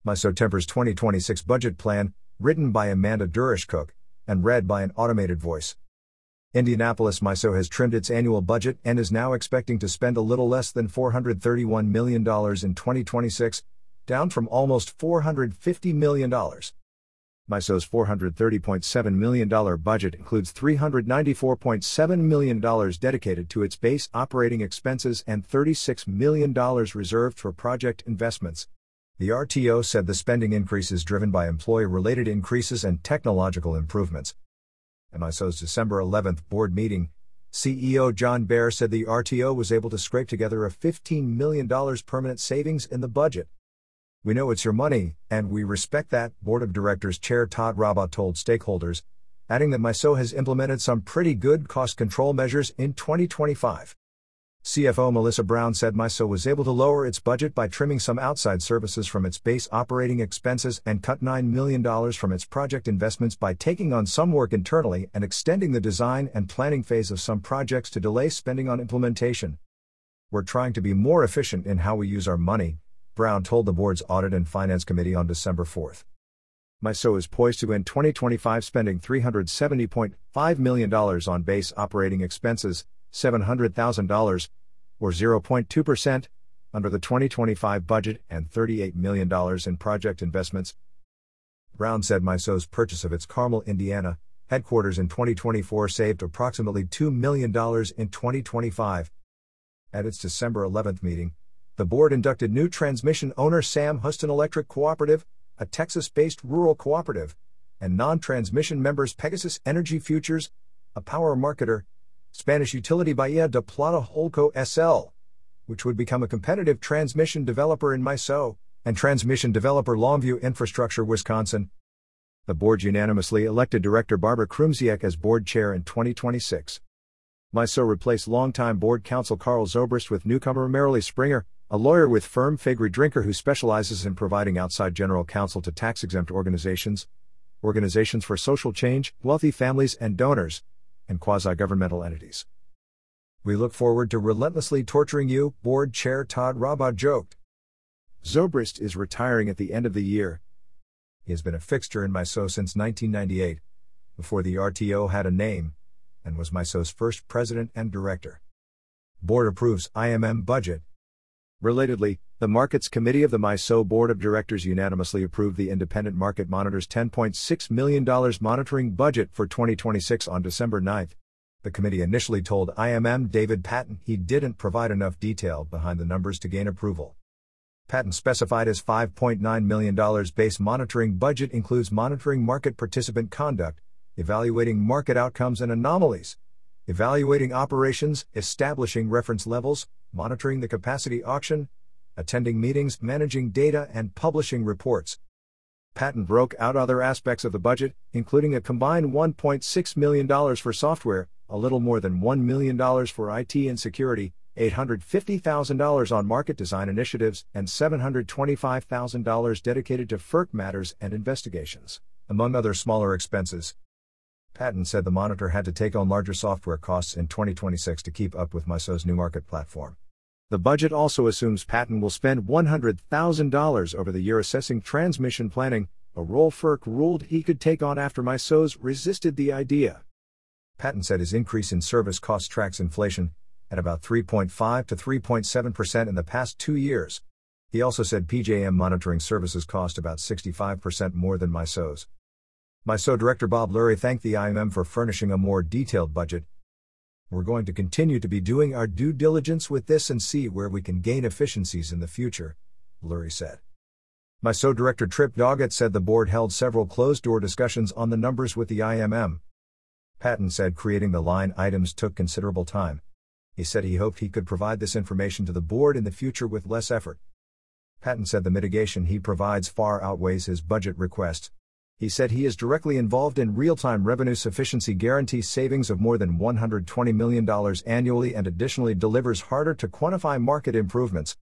MISO tempers 2026 budget plan, written by Amanda Durish-Cook, and read by an automated voice. Indianapolis MISO has trimmed its annual budget and is now expecting to spend a little less than $431 million in 2026, down from almost $450 million. MISO's $430.7 million budget includes $394.7 million dedicated to its base operating expenses and $36 million reserved for project investments. The RTO said the spending increase is driven by employee-related increases and technological improvements. At MISO's December 11 board meeting, CEO John Baer said the RTO was able to scrape together a $15 million permanent savings in the budget. "We know it's your money, and we respect that," Board of Directors Chair Todd Rabaugh told stakeholders, adding that MISO has implemented some pretty good cost control measures in 2025. CFO Melissa Brown said MISO was able to lower its budget by trimming some outside services from its base operating expenses and cut $9 million from its project investments by taking on some work internally and extending the design and planning phase of some projects to delay spending on implementation. "We're trying to be more efficient in how we use our money," Brown told the board's Audit and Finance Committee on December 4. MISO is poised to end 2025 spending $370.5 million on base operating expenses, $700,000, or 0.2%, under the 2025 budget and $38 million in project investments. Brown said MISO's purchase of its Carmel, Indiana, headquarters in 2024 saved approximately $2 million in 2025. At its December 11 meeting, the board inducted new transmission owner Sam Houston Electric Cooperative, a Texas-based rural cooperative, and non-transmission members Pegasus Energy Futures, a power marketer, Spanish utility Bahia de Plata Holdco SL, which would become a competitive transmission developer in MISO, and transmission developer Longview Infrastructure Wisconsin. The board unanimously elected Director Barbara Krumsiek as board chair in 2026. MISO replaced longtime board counsel Carl Zobrist with newcomer Marilee Springer, a lawyer with firm Faegre Drinker who specializes in providing outside general counsel to tax-exempt organizations for social change, wealthy families and donors, and quasi-governmental entities. "We look forward to relentlessly torturing you," Board Chair Todd Rabaugh joked. Zobrist is retiring at the end of the year. He has been a fixture in MISO since 1998, before the RTO had a name, and was MISO's first president and director. Board approves IMM budget. Relatedly, the Markets Committee of the MISO Board of Directors unanimously approved the Independent Market Monitor's $10.6 million monitoring budget for 2026 on December 9. The committee initially told IMM David Patton he didn't provide enough detail behind the numbers to gain approval. Patton specified his $5.9 million base monitoring budget includes monitoring market participant conduct, evaluating market outcomes and anomalies, evaluating operations, establishing reference levels, monitoring the capacity auction, attending meetings, managing data, and publishing reports. Patton broke out other aspects of the budget, including a combined $1.6 million for software, a little more than $1 million for IT and security, $850,000 on market design initiatives, and $725,000 dedicated to FERC matters and investigations, among other smaller expenses. Patton said the monitor had to take on larger software costs in 2026 to keep up with MISO's new market platform. The budget also assumes Patton will spend $100,000 over the year assessing transmission planning, a role FERC ruled he could take on after MISO's resisted the idea. Patton said his increase in service cost tracks inflation, at about 3.5 to 3.7% in the past 2 years. He also said PJM monitoring services cost about 65% more than MISO's. MISO Director Bob Lurie thanked the IMM for furnishing a more detailed budget. "We're going to continue to be doing our due diligence with this and see where we can gain efficiencies in the future," Lurie said. MISO Director Trip Doggett said the board held several closed-door discussions on the numbers with the IMM. Patton said creating the line items took considerable time. He said he hoped he could provide this information to the board in the future with less effort. Patton said the mitigation he provides far outweighs his budget request. He said he is directly involved in real-time revenue sufficiency guarantee savings of more than $120 million annually and additionally delivers harder-to-quantify market improvements,